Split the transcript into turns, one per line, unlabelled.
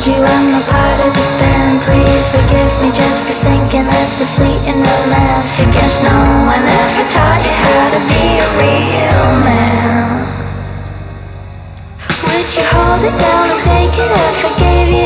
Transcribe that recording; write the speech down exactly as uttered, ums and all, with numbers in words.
told you I'm a part of the band. Please forgive me just for thinking that's a fleeting romance. I guess no one ever taught you how to be a real man. Would you hold it down and take it? I forgave you